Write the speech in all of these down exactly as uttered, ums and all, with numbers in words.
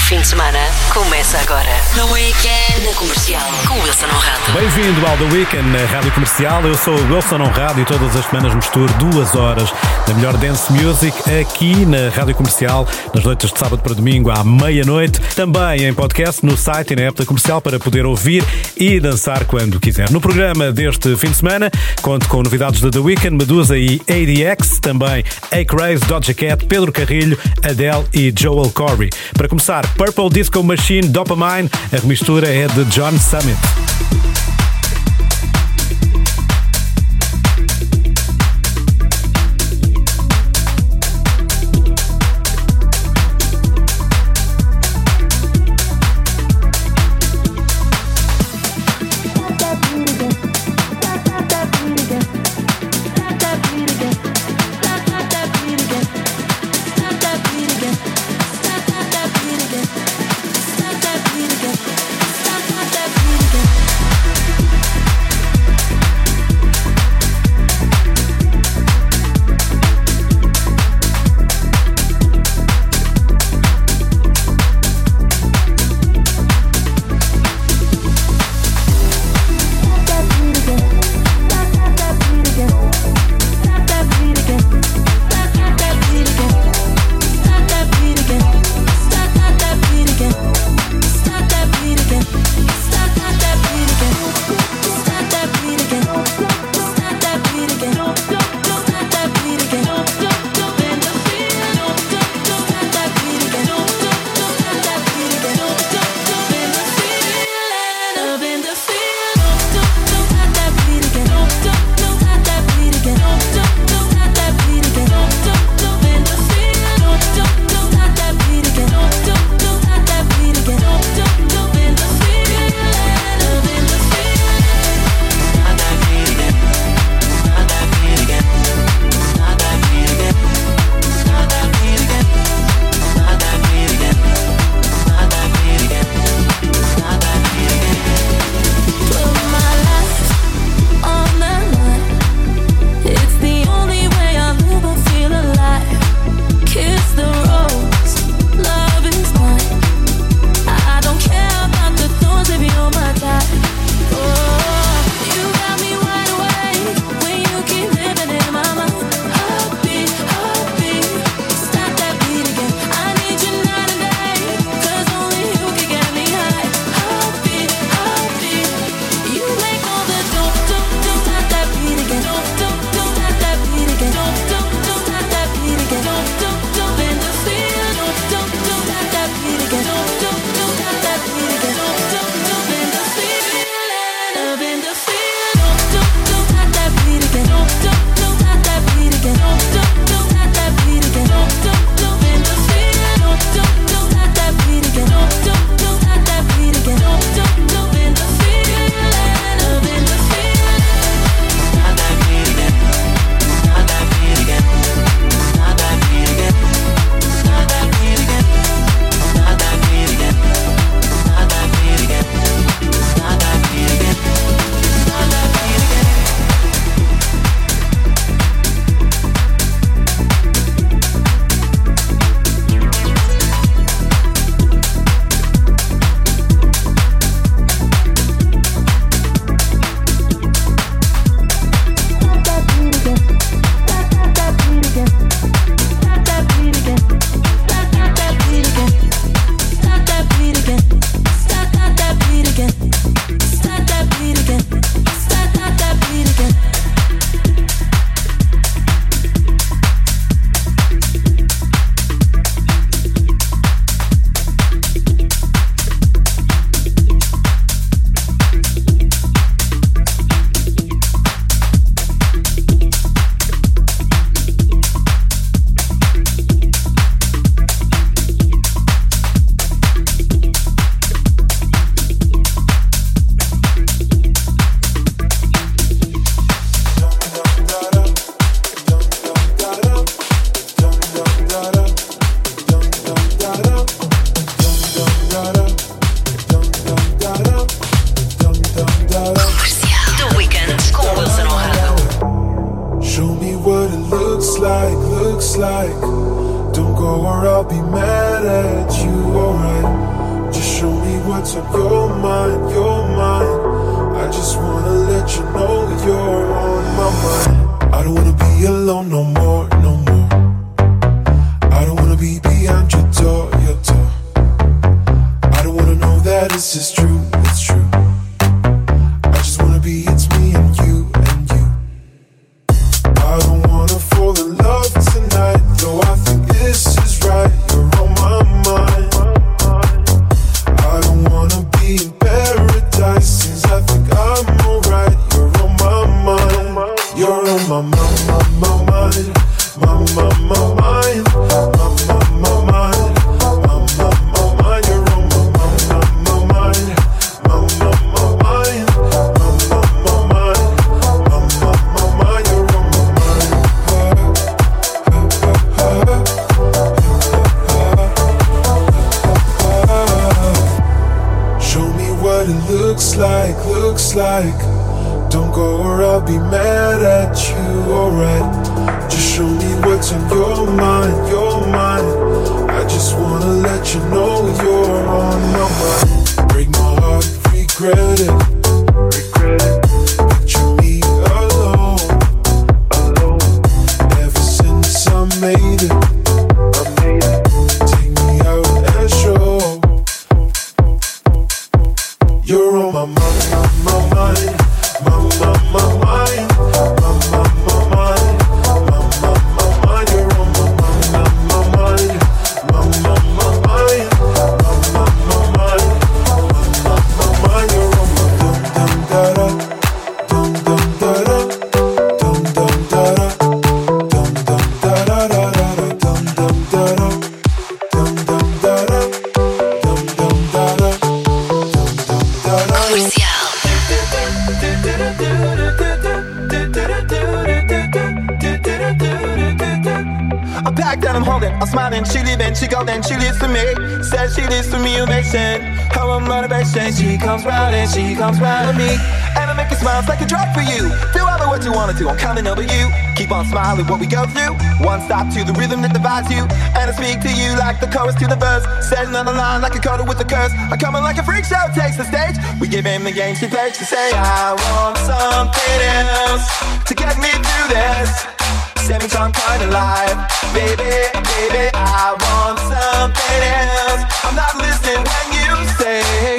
fim de semana começa agora. The Weekend na Comercial, com Wilson Honrado. Bem-vindo ao The Weekend na Rádio Comercial. Eu sou o Wilson Honrado e todas as semanas misturo duas horas da melhor dance music aqui na Rádio Comercial, nas noites de sábado para domingo à meia-noite. Também em podcast, no site e na app da Comercial para poder ouvir e dançar quando quiser. No programa deste fim de semana, conto com novidades da The Weeknd, Medusa e A D X, também Acraze, Doja Cat, Pedro Carrilho, Adele e Joel Corey. Para começar, Purple Disco Machine, Dopamine, a remistura é de John Summit. like. Don't go or I'll be mad at you, alright. show me what's on your mind, your mind. I just wanna let you know you're on my mind. I don't wanna be alone no more, no more. I don't wanna be behind your door, your door. I don't wanna know that this is true, it's true. I just wanna be, it's me and you, and you. I don't wanna fall in love tonight, though I think this is right. You're on my mind. I don't wanna be in paradise, since I think I'm alright. You're on my mind. You're on my mind, my, my mind, my, my, my mind, my, my, my mind, my, my, my mind. You're on my mind, my, my mind, my, my, my mind, my, my, my mind, my, my, my mind. You're on my mind. Show me what it looks like, looks like. Don't go or I'll be mad at you, alright. Just show me what's on your mind, your mind. I just wanna let you know you're on my mind. Break my heart, regret it, regret it. Picture me alone, alone. Ever since I made it, I made it. Take me out and show. You're on my mind, my, my mind. My, my, my mind, my, my, my mind, my, my, my mind. You're on my mind, my, my mind, my, my, my mind, my, my, my mind, my, my, my mind. You're on my dum dum da da, dum dum da da, dum dum da da, dum dum da da da da, dum dum da da, dum dum da da, dum dum da da, dum dum da da. I'm packed and I'm holding, I'm smiling, she leaving, she golden, she leads to me. Says she leads to me, ovation. How I'm motivation, she comes round and she comes round to me. And I make it smile, it's like a drug for you. Do all of what you wanna do, I'm coming over you. Keep on smiling, what we go through. One stop to the rhythm that divides you. And I speak to you like the chorus to the verse. Setting on the line like a coda with a curse. I come in like a freak show, takes the stage. We give him the game, she plays to say I want something else to get me through this. Seven time kind of life, baby, baby, I want something else. I'm not listening when you say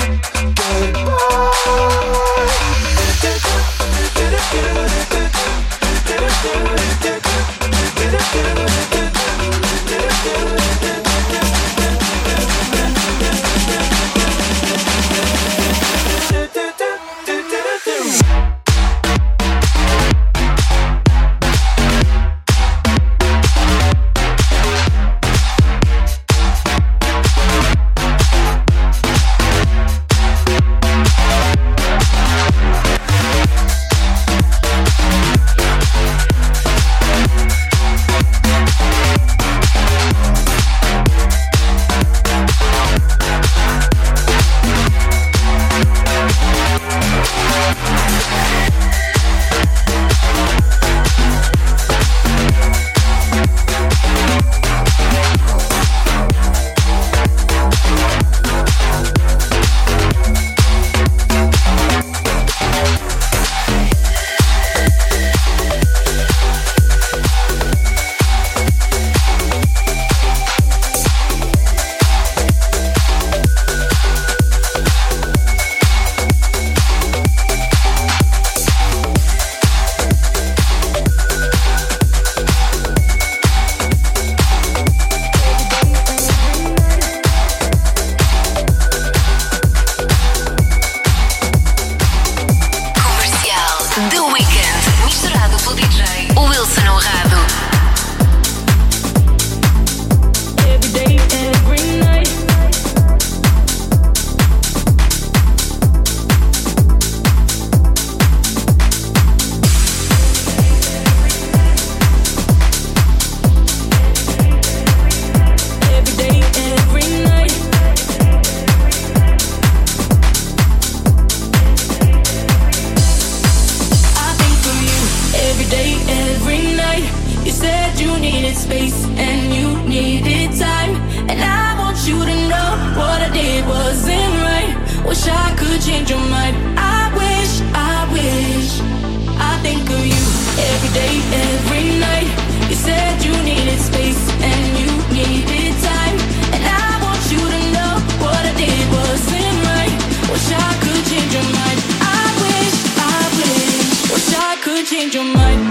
what I did wasn't right. Wish I could change your mind. I wish, I wish. I think of you every day, every night. You said you needed space and you needed time, and I want you to know what I did wasn't right. Wish I could change your mind. I wish, I wish. Wish I could change your mind.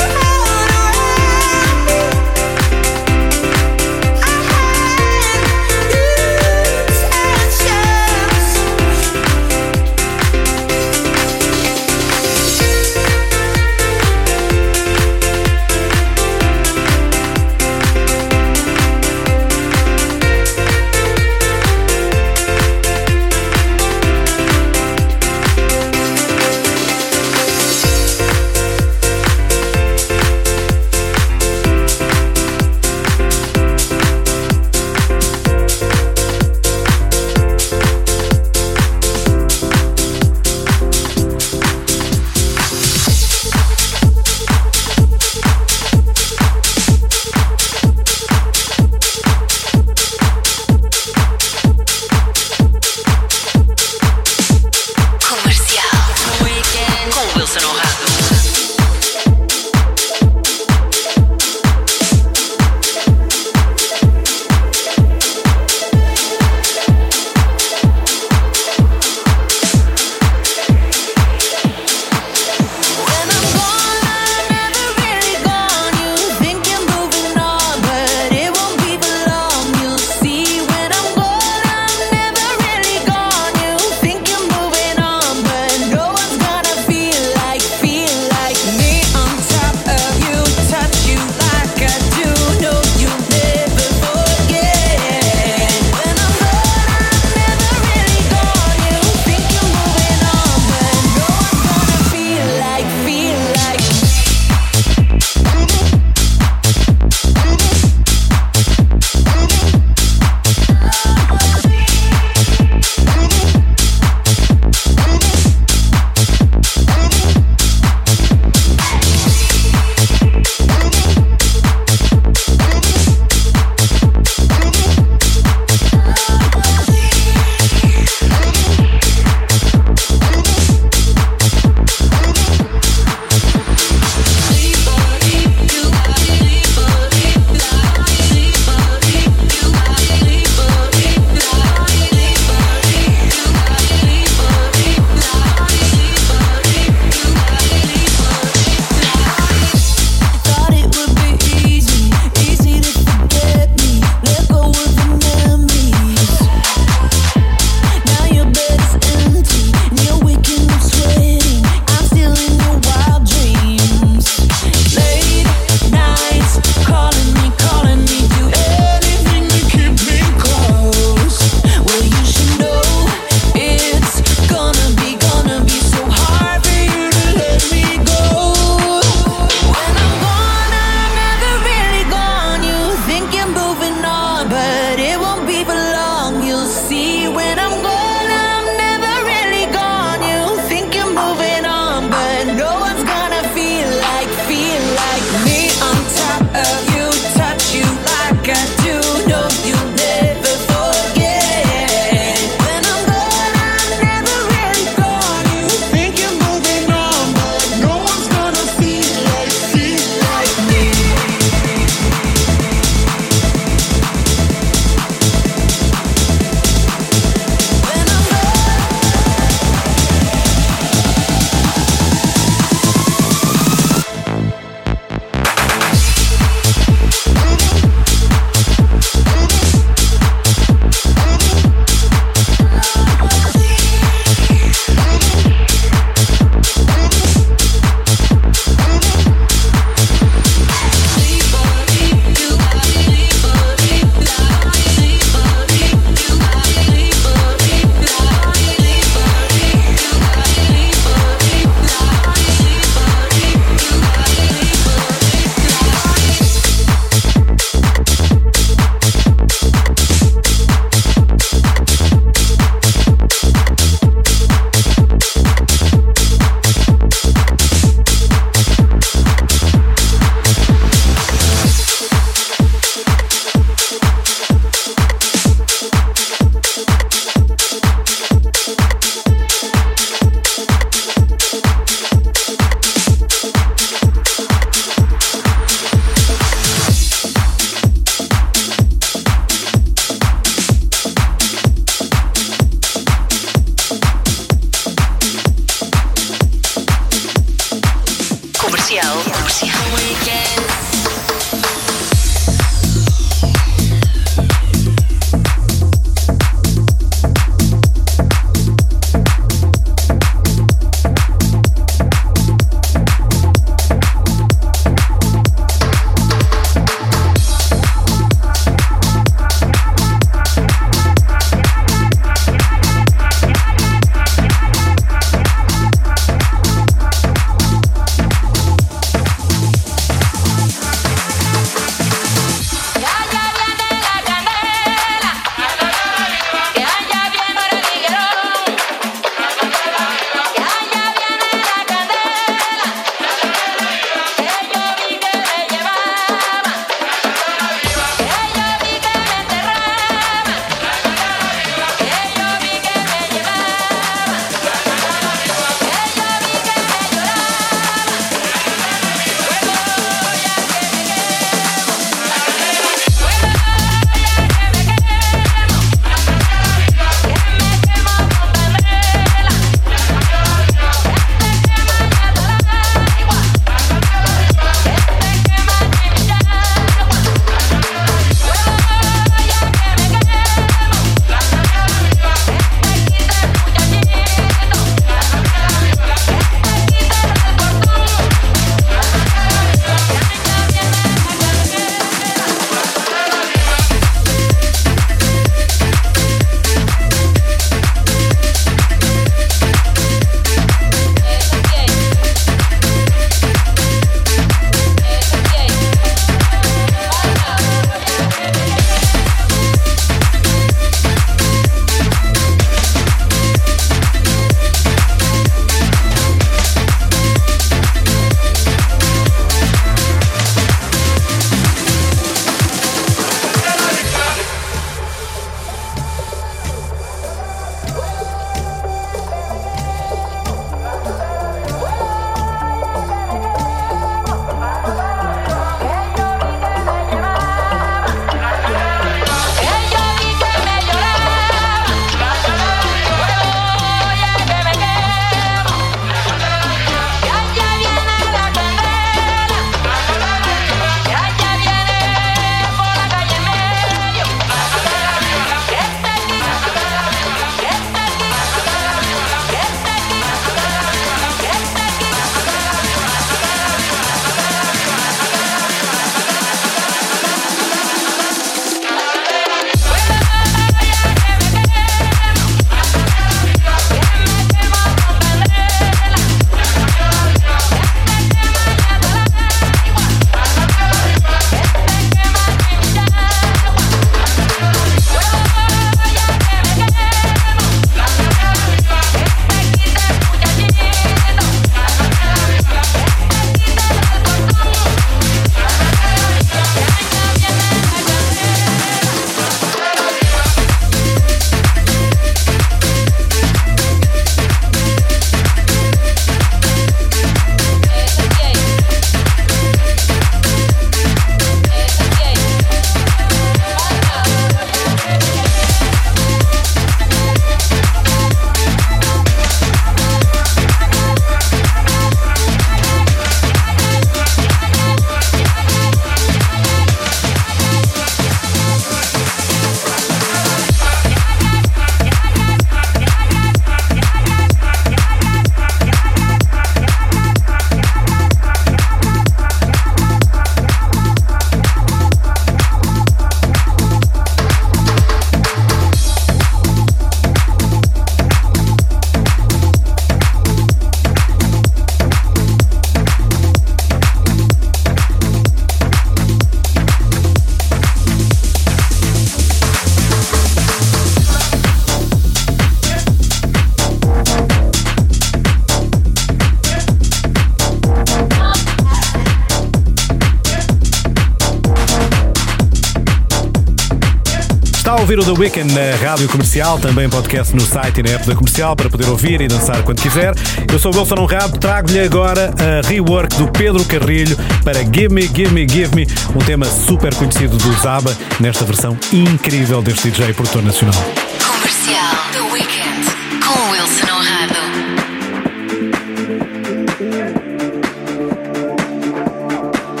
Está a ouvir o The Weeknd na Rádio Comercial, também podcast no site e na app da Comercial para poder ouvir e dançar quando quiser. Eu sou o Wilson Honrado, trago-lhe agora a rework do Pedro Carrilho para Give Me, Give Me, Give Me, um tema super conhecido do Zaba, nesta versão incrível deste D J e produtor nacional. Comercial, The Weeknd, com o Wilson Honrado.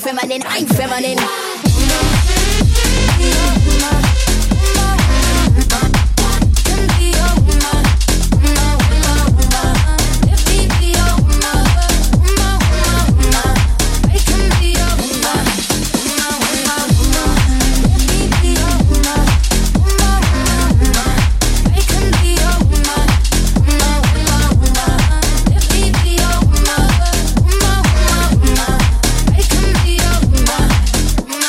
feminine, I'm feminine. Nah.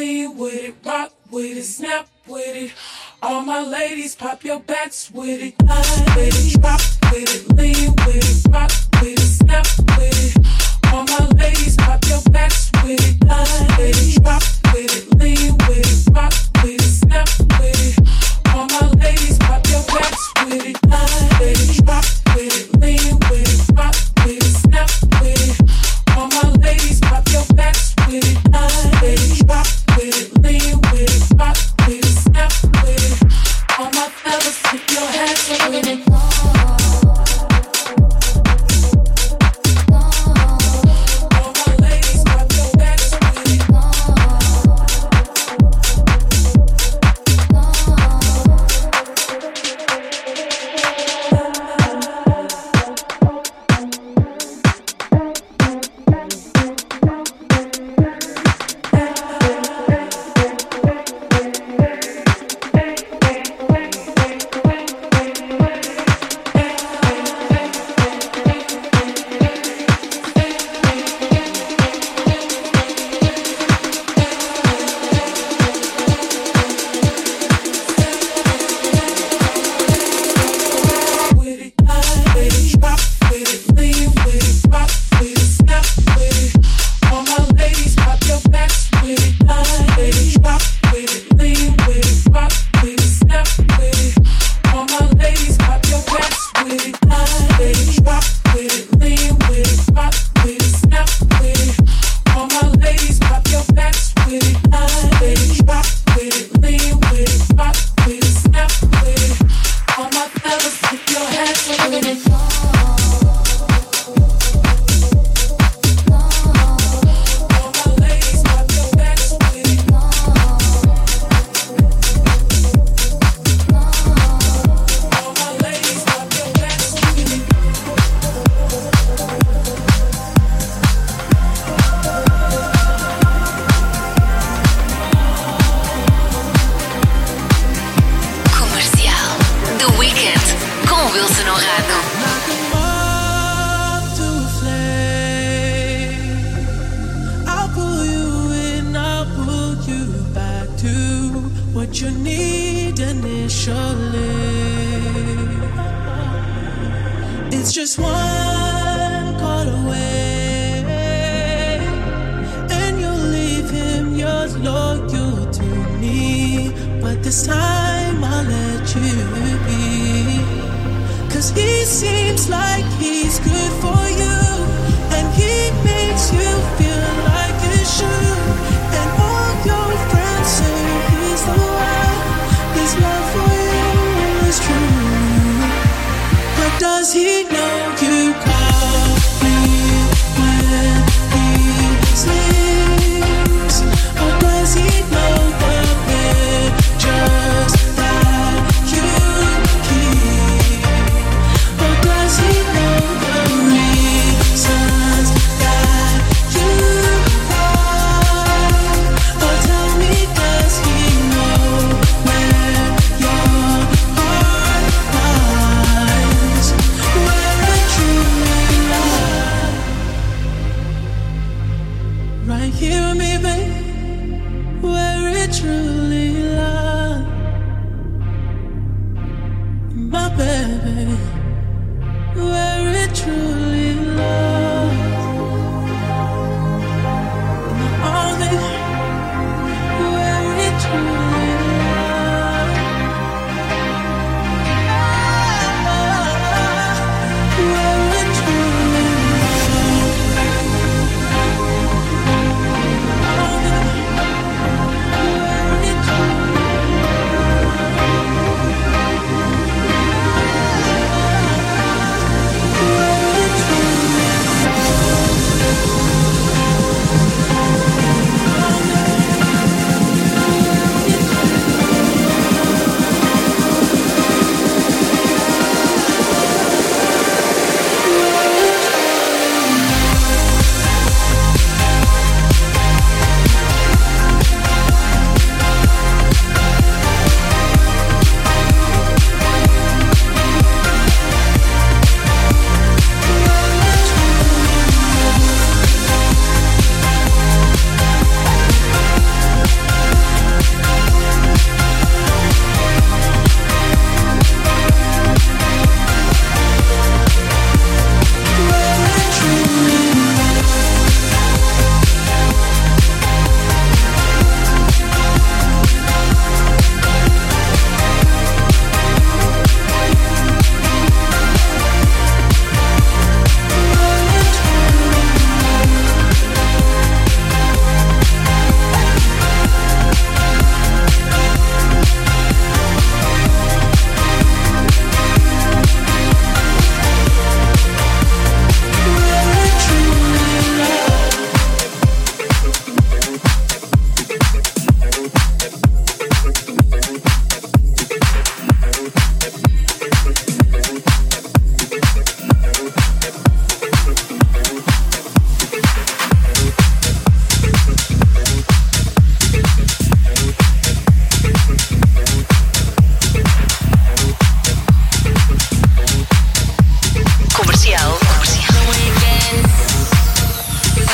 lean with it, rock with it, snap with it. All my ladies, pop your backs with it, line with it, drop with it, lean with it, rock with it, snap with it. All my ladies, pop your backs with it, line with it, drop with it, lean with it, rock with it, snap with it. All my ladies, pop your backs with it, line with it, drop with it, lean with it, rock with it, snap with it. All my ladies, pop your backs with it, line with it, drop with it, lean with it, rock with it, snap with it. All my fellas, tip your hats with it.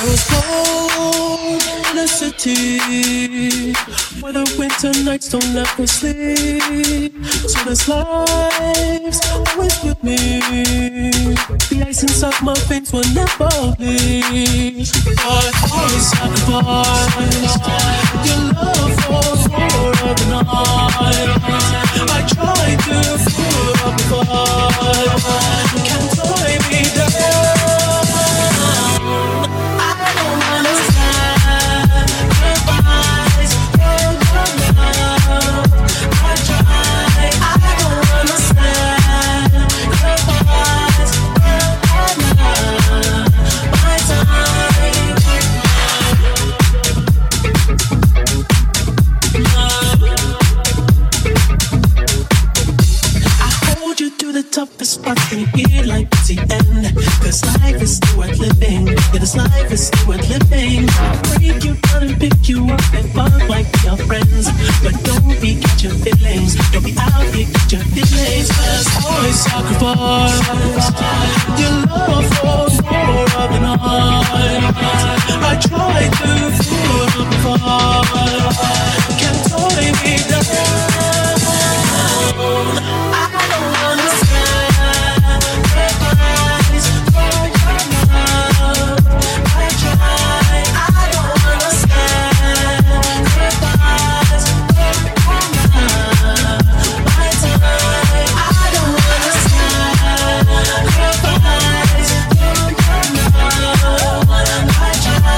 was born in a city where the winter nights don't let me sleep. So this life's always with me. The ice inside my veins will never bleed. But always sacrificed your love for for the night. I try to pull up the fight. Can't tie me down. I don't understand goodbyes from your love. I try. I don't understand goodbyes from your love. My time. I hold you through the toughest parts and you feel like it's the end. Cause life is still worth living. Yeah, this life is still worth living. I'll break you down and pick you up and fuck like your friends. But don't be catching feelings. Don't be out here catching feelings. Cause always sacrifice your love for more of the night. I try to put up a fight. Can't tie me down. I don't understand goodbyes for your love. I try. I don't understand goodbyes for your love. My time. I don't understand goodbyes for your love. I try.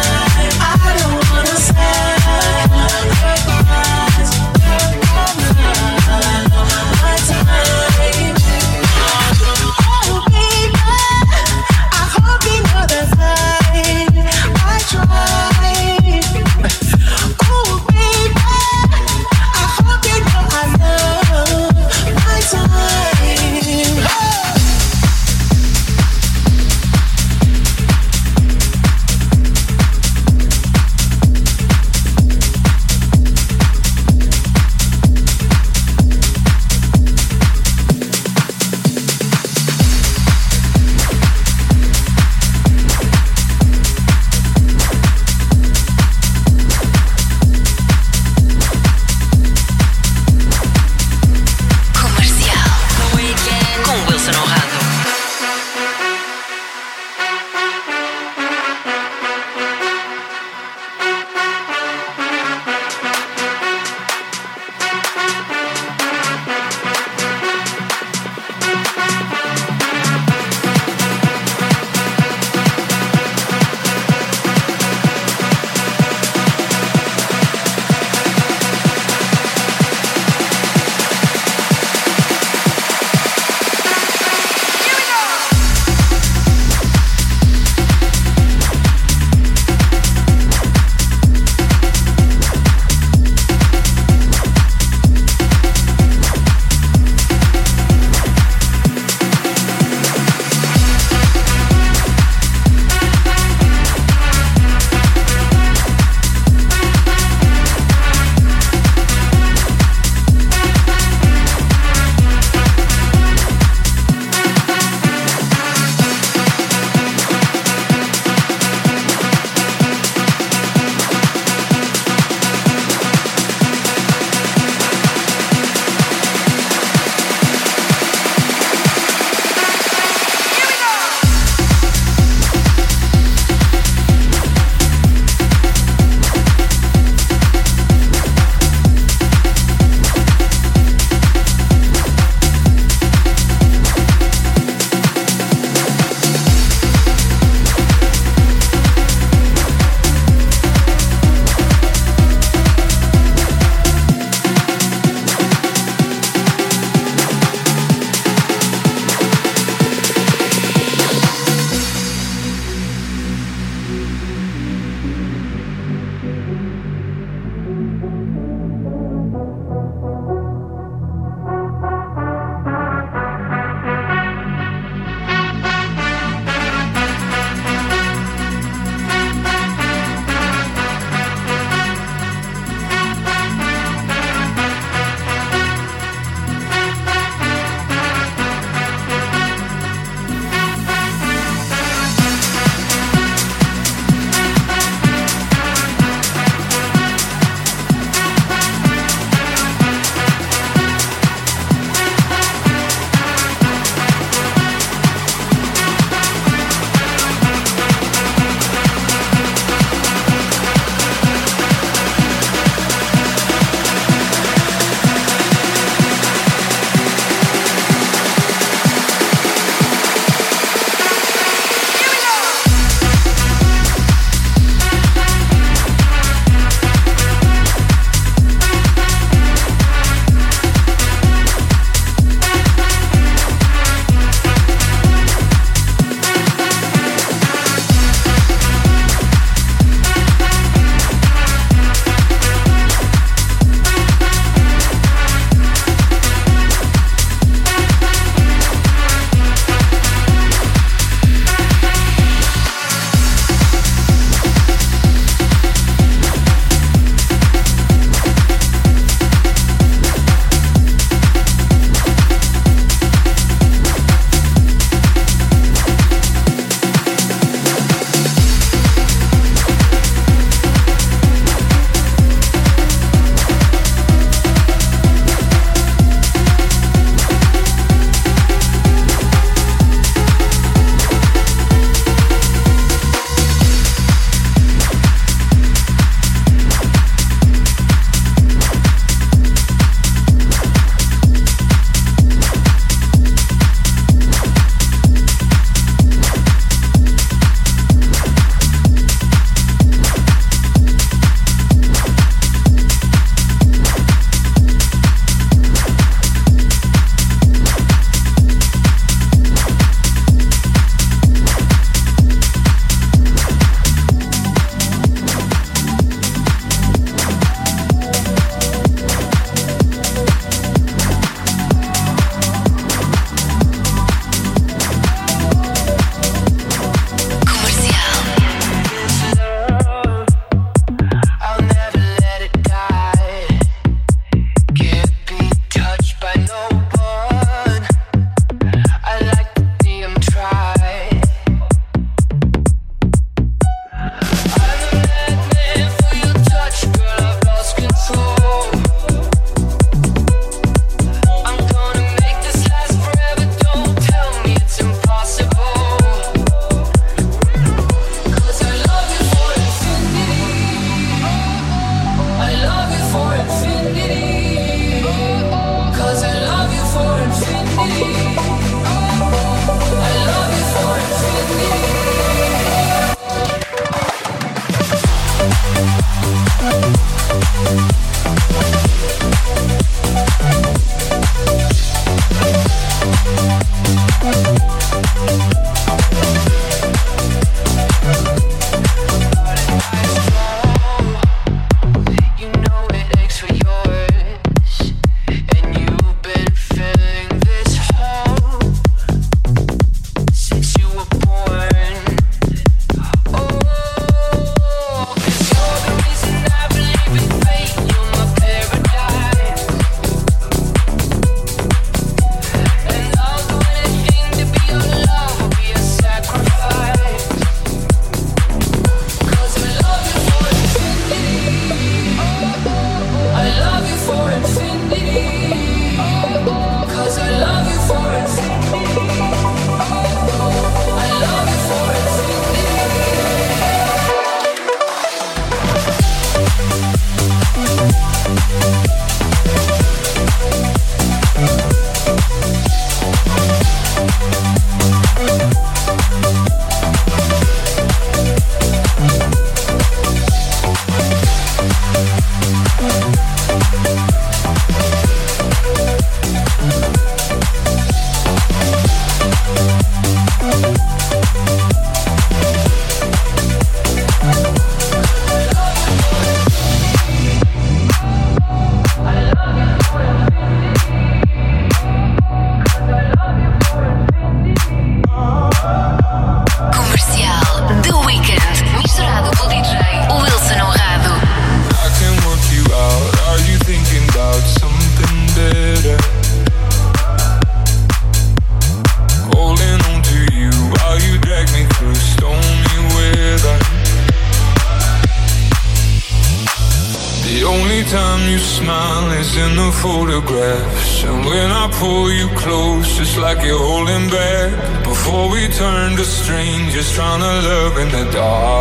photographs, and when I pull you close, it's like you're holding back. Before we turn to strangers, trying to love in the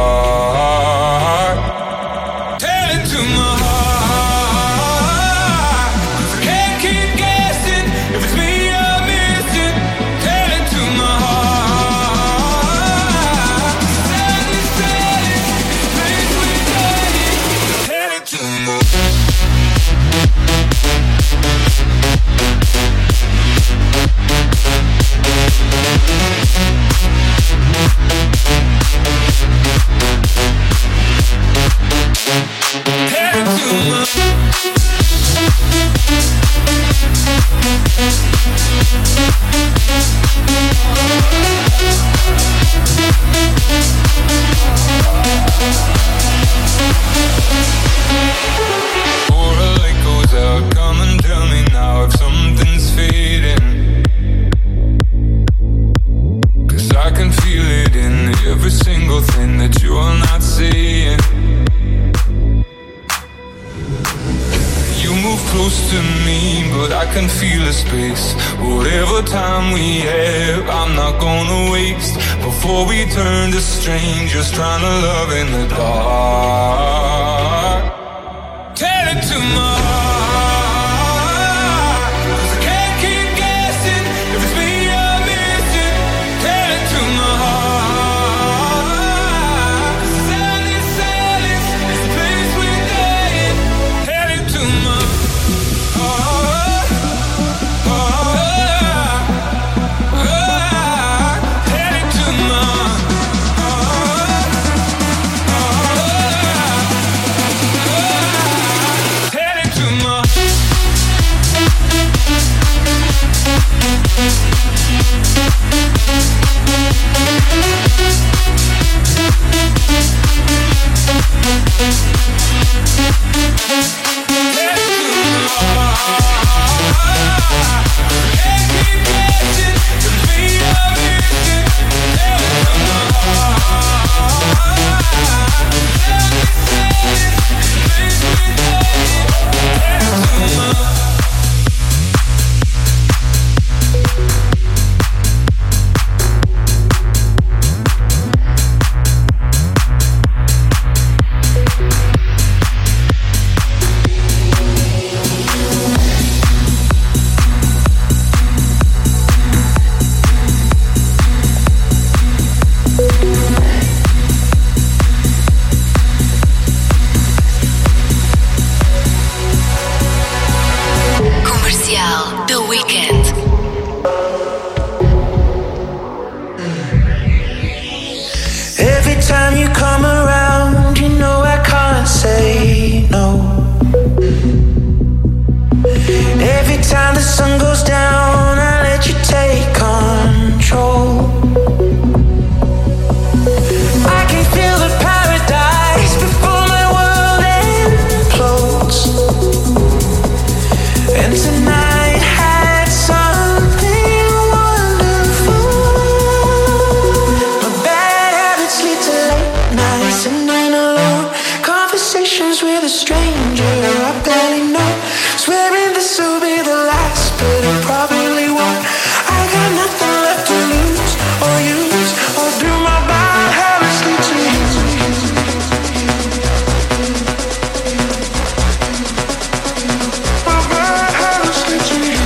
dark. Tell it to my heart, 'cause I can't keep guessing if it's me you're missing. Tell it to my heart, sadly, sadly, this place we're dying. Tell it to my space. Whatever time we have, I'm not gonna waste. Before we turn to strangers, trying to love in the dark. Tell it to my heart, 'cause I can't keep guessing if it's me you're missing. Tell it to my heart, 'cause silence, silence is the place we're dying. Tell it to my heart. stranger I barely know. Swearing this will be the last, but it probably won't. I got nothing left to lose or use or do my bad habits lead to you. My bad habits lead to you.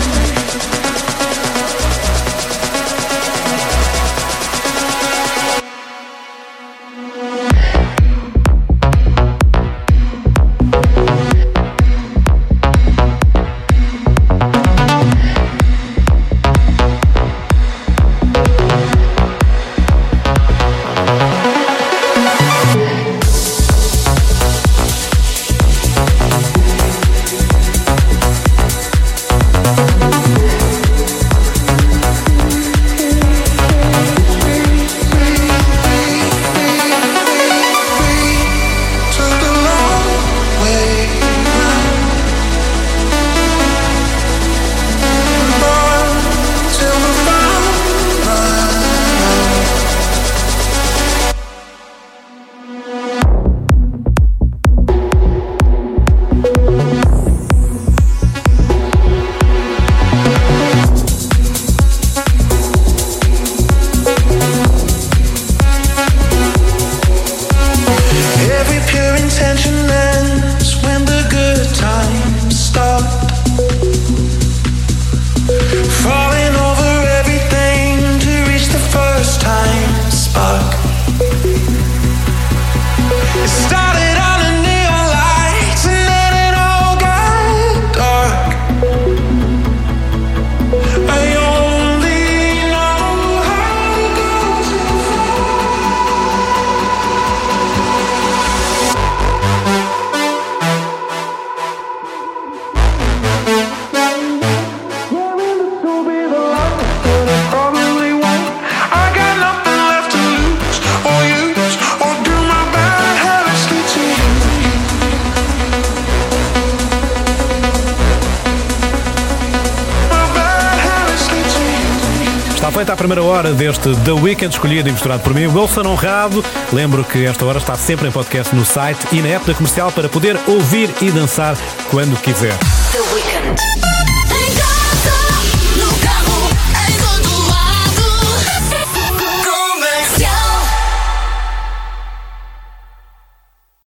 Feita a primeira hora deste The Weeknd, escolhido e misturado por mim, Wilson Honrado. Lembro que esta hora está sempre em podcast no site e na app da Comercial para poder ouvir e dançar quando quiser. The Weeknd.